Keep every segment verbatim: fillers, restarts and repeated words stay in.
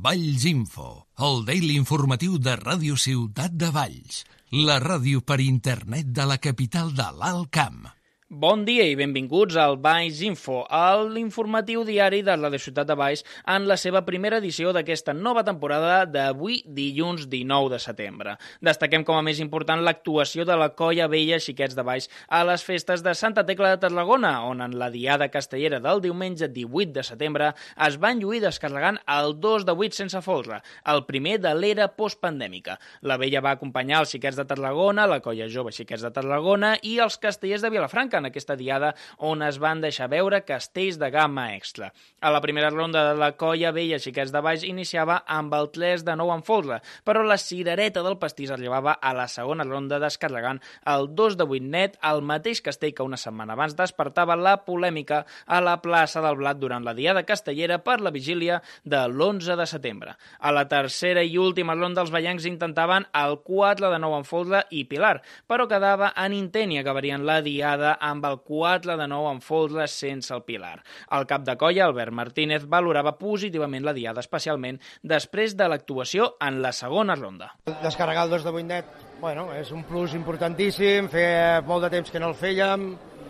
Valls Info, el daily informatiu de Ràdio Ciutat de Valls, la ràdio per internet de la capital de l'Alt Camp. Bon dia i benvinguts al Valls Info, l'informatiu diari de la Ciutat de Valls en la seva primera edició d'aquesta nova temporada d'avui, dilluns dinou de setembre. Destaquem com a més important l'actuació de la Colla Vella Xiquets de Valls a les festes de Santa Tecla de Tarragona, on en la diada castellera del diumenge divuit de setembre es van lluir descarregant el dos de vuit sense folre, el primer de l'era postpandèmica. La Vella va acompanyar els Xiquets de Tarragona, la Colla Jove Xiquets de Tarragona i els Castellers de Vilafranca, en aquesta diada on es van deixar veure castells de gamma extra. A la primera ronda de la Colla Vella Xiquets de Valls iniciava amb el tres de nou en folre, però la cirereta del pastís arribava a la segona ronda descarregant el dos de vuit net, el mateix castell que una setmana abans despertava la polèmica a la plaça del Blat durant la diada castellera per la vigília de l'onze de setembre. A la tercera i última ronda els vallencs intentaven el quatre de nou en folre i Pilar, però quedava en intent i acabarien la diada amb el quatre de nou en folre sense el Pilar. El cap de colla, Albert Martínez, valorava positivament la diada, especialment després de l'actuació en la segona ronda. Descarregar el dos de vuit net, bueno, és un plus importantíssim, feia molt de temps que no el fèiem,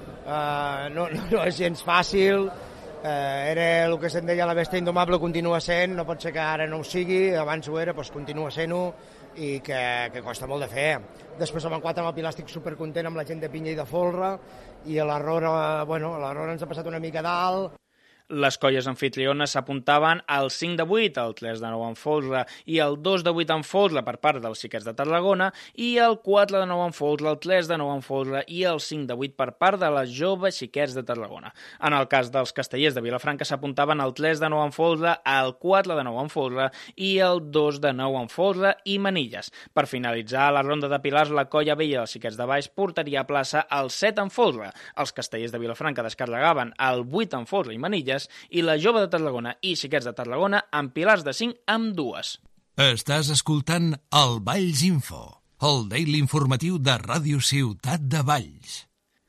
eh, no, no, no és gens fàcil, eh, era el que se'n deia la bèstia indomable, continua sent, no pot ser que ara no ho sigui, abans ho era, doncs continua sent-ho, i que, que costa molt de fer. Després amb el quatre amb el Pilar estic supercontent amb la gent de Pinya i de Folre, i a l'Error, bueno, a l'Error ens ha passat una mica dalt. Les colles anfitriones s'apuntaven al cinc de vuit, el tres de nou en folre i el dos de vuit en folre per part dels Xiquets de Tarragona i el quatre de nou en folre, el tres de nou en folre i el cinc de vuit per part de les joves Xiquets de Tarragona. En el cas dels Castellers de Vilafranca s'apuntaven al tres de nou en folre, el quatre de nou en folre i el dos de nou en folre i manilles. Per finalitzar la ronda de pilars, la Colla Vella dels Xiquets de Valls portaria a plaça el set en folre. Els Castellers de Vilafranca descarregaven el vuit en folre i manilles i la Jove de Tarragona i Xiquets de Tarragona amb pilars de cinc amb dues. Estàs escoltant el Valls Info, el daily informatiu de Ràdio Ciutat de Valls.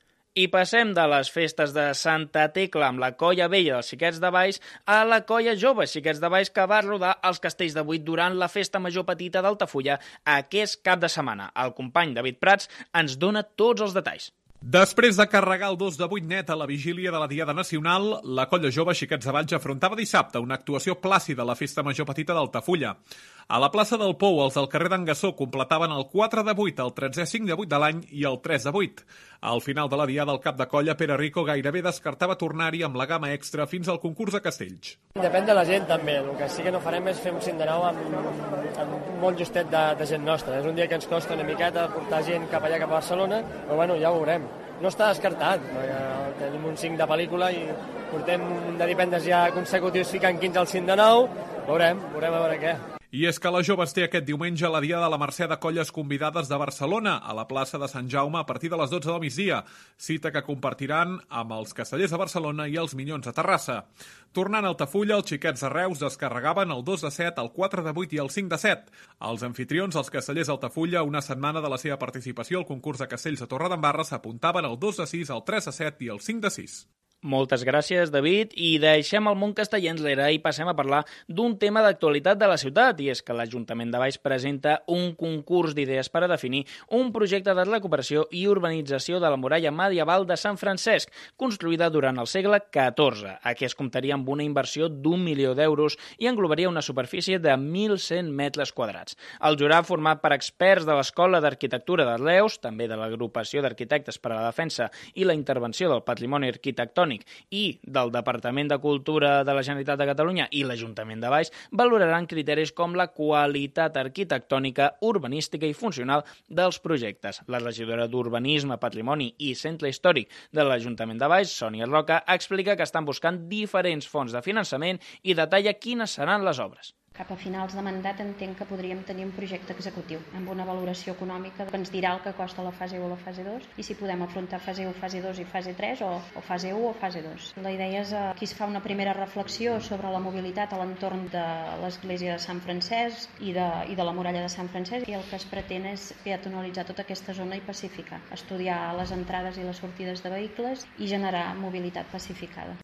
I passem de les festes de Santa Tecla amb la Colla Vella dels Xiquets de Valls a la Colla Jove Xiquets de Valls que va rodar els castells de vuit durant la festa major petita d'Altafulla aquest cap de setmana. El company David Prats ens dona tots els detalls. Després de carregar el dos de vuit net a la vigília de la Diada Nacional, la Colla Jove Xiquets de Valls afrontava dissabte una actuació plàcida a la festa major petita d'Altafulla. A la plaça del Pou, els del carrer d'en Gassó completaven el quatre de vuit, el tretzè cinc de vuit de l'any i el tres de vuit. Al final de la Diada, el cap de colla, Pere Rico, gairebé descartava tornar-hi amb la gamma extra fins al concurs de castells. Depèn de la gent, també. El que sí que no farem és fer un cinc de nou amb, amb molt justet de, de gent nostra. És un dia que ens costa una miqueta portar gent cap allà, cap a Barcelona, però bueno, ja ho veurem. No està descartat, tenim un cinc de pel·lícula i portem de dipendes ja consecutius ficant quinze al cinc de nou, veurem, veurem a veure què. I és que la Joves té aquest diumenge la Diada de la Mercè de Colles Convidades de Barcelona, a la plaça de Sant Jaume a partir de les dotze del migdia, cita que compartiran amb els Castellers de Barcelona i els Minyons de Terrassa. Tornant a Altafulla, els Xiquets de Reus descarregaven el dos de set, el quatre de vuit i el cinc de set. Els anfitrions, els Castellers d'Altafulla, una setmana de la seva participació al concurs de castells de Torredembarra, s'apuntaven el dos de sis, el tres de set i el cinc de sis. Moltes gràcies, David, i deixem el món casteller enrere i passem a parlar d'un tema d'actualitat de la ciutat, i és que l'Ajuntament de Valls presenta un concurs d'idees per a definir un projecte de recuperació i urbanització de la muralla medieval de Sant Francesc, construïda durant el segle catorze. Aquí es comptaria amb una inversió d'un milió d'euros i englobaria una superfície de mil cent metres quadrats. El jurat, format per experts de l'Escola d'Arquitectura de Reus, també de l'Agrupació d'Arquitectes per a la Defensa i la Intervenció del Patrimoni Arquitectònic i del Departament de Cultura de la Generalitat de Catalunya i l'Ajuntament de Valls, valoraran criteris com la qualitat arquitectònica, urbanística i funcional dels projectes. La regidora d'Urbanisme, Patrimoni i Centre Històric de l'Ajuntament de Valls, Sònia Roca, explica que estan buscant diferents fonts de finançament i detalla quines seran les obres. Cap a finals de mandat entenc que podríem tenir un projecte executiu amb una valoració econòmica que ens dirà el que costa la fase u o la fase dos i si podem afrontar fase u, fase dos i fase tres o, o fase u o fase dos. La idea és que aquí es fa una primera reflexió sobre la mobilitat a l'entorn de l'església de Sant Francesc i de, i de la muralla de Sant Francesc, i el que es pretén és peatonalitzar tota aquesta zona i pacificar, estudiar les entrades i les sortides de vehicles i generar mobilitat pacificada.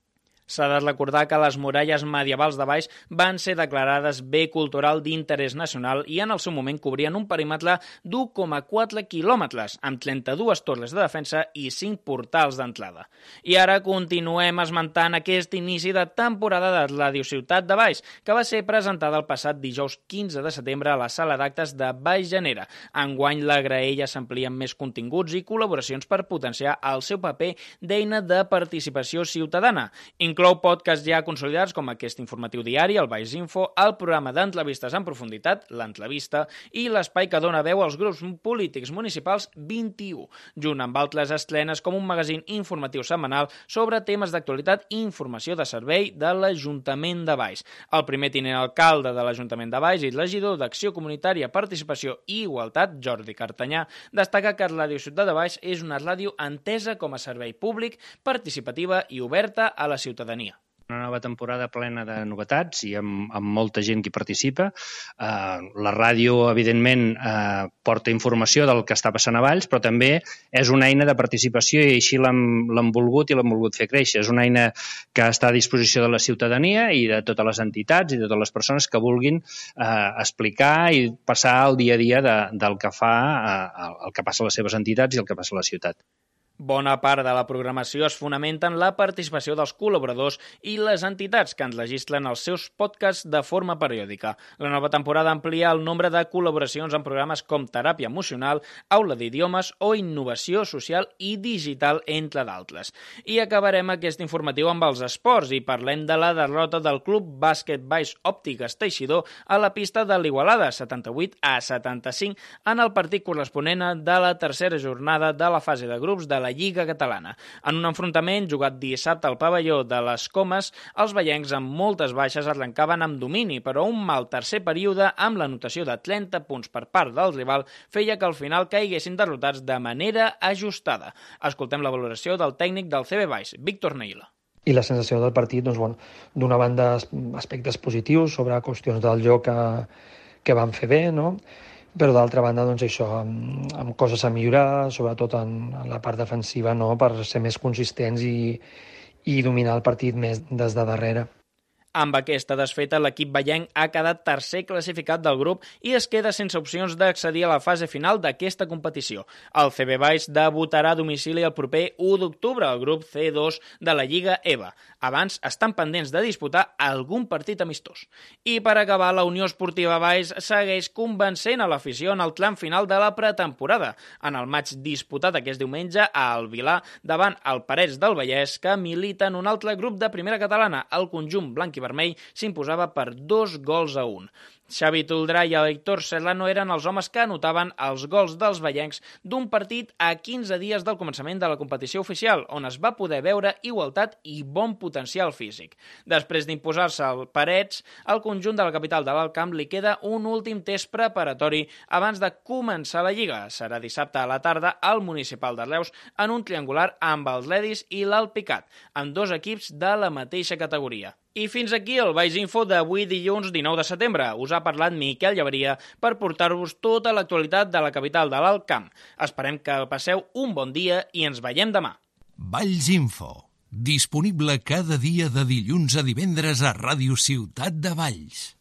S'ha de recordar que les muralles medievals de Valls van ser declarades bé cultural d'interès nacional i en el seu moment cobrien un perímetre d'u coma quatre quilòmetres, amb trenta-dues torres de defensa i cinc portals d'entrada. I ara continuem esmentant aquest inici de temporada de Ràdio Ciutat de Valls, que va ser presentada el passat dijous quinze de setembre a la sala d'actes de Valls Llanera. Enguany la graella s'amplia amb més continguts i col·laboracions per potenciar el seu paper d'eina de participació ciutadana. Inclou podcasts ja consolidats com aquest informatiu diari, el Valls Info, el programa d'entrevistes en profunditat, l'entrevista, i l'espai que dona veu als grups polítics municipals vint-i-u, junt amb altres estrenes com un magazín informatiu setmanal sobre temes d'actualitat i informació de servei de l'Ajuntament de Valls. El primer tinent alcalde de l'Ajuntament de Valls i regidor d'Acció Comunitària, Participació i Igualtat, Jordi Cartanyà, destaca que Ràdio Ciutat de Valls és una ràdio entesa com a servei públic, participativa i oberta a la ciutadania. Una nova temporada plena de novetats i amb, amb molta gent que hi participa. Eh, la ràdio, evidentment, eh, porta informació del que està passant a Valls, però també és una eina de participació i així l'hem volgut i l'hem volgut fer créixer. És una eina que està a disposició de la ciutadania i de totes les entitats i de totes les persones que vulguin eh, explicar i passar el dia a dia de, del que fa, eh, el que passa a les seves entitats i el que passa a la ciutat. Bona part de la programació es fonamenta en la participació dels col·laboradors i les entitats que enregistren els seus podcasts de forma periòdica. La nova temporada amplia el nombre de col·laboracions en programes com Teràpia Emocional, Aula d'Idiomes o Innovació Social i Digital, entre d'altres. I acabarem aquest informatiu amb els esports i parlem de la derrota del Club Bàsquet Valls Òptiques Teixidor a la pista de l'Igualada, setanta-vuit a setanta-cinc, en el partit corresponent de la tercera jornada de la fase de grups de la Lliga Catalana. En un enfrontament jugat dissabte al pavelló de les Comes, els vallencs amb moltes baixes arrencaven amb domini, però un mal tercer període amb l'anotació de trenta punts per part del rival feia que al final caiguessin derrotats de manera ajustada. Escoltem la valoració del tècnic del C B Valls, Víctor Neila. I la sensació del partit, doncs, bueno, d'una banda aspectes positius sobre qüestions del joc que, que van fer bé, no? Però d'altra banda, doncs això, amb, amb coses a millorar, sobretot en, en la part defensiva, no?, per ser més consistents i, i dominar el partit més des de darrere. Amb aquesta desfeta, l'equip vallenc ha quedat tercer classificat del grup i es queda sense opcions d'accedir a la fase final d'aquesta competició. El C B Valls debutarà a domicili el proper u d'octubre al grup C dos de la Lliga E V A. Abans estan pendents de disputar algun partit amistós. I per acabar, la Unió Esportiva Valls segueix convencent a l'afició en el tram final de la pretemporada, en el maig disputat aquest diumenge a Alvilà davant el Parets del Vallès, que milita en un altre grup de primera catalana. El conjunt blanc i vermell s'imposava per dos gols a un. Xavi Toldrà i Héctor Serrano eren els homes que anotaven els gols dels vallencs d'un partit a quinze dies del començament de la competició oficial, on es va poder veure igualtat i bon potencial físic. Després d'imposar-se al Parets, al conjunt de la capital de l'Alt Camp li queda un últim test preparatori abans de començar la Lliga. Serà dissabte a la tarda al Municipal de Reus en un triangular amb els Ledis i l'Alpicat, amb dos equips de la mateixa categoria. I fins aquí el Valls Info d'avui dilluns dinou de setembre. Us ha parlat Miquel Llaveria per portar-vos tota l'actualitat de la capital de l'Alt Camp. Esperem que passeu un bon dia i ens veiem demà. Valls Info, disponible cada dia de dilluns a divendres a Ràdio Ciutat de Valls.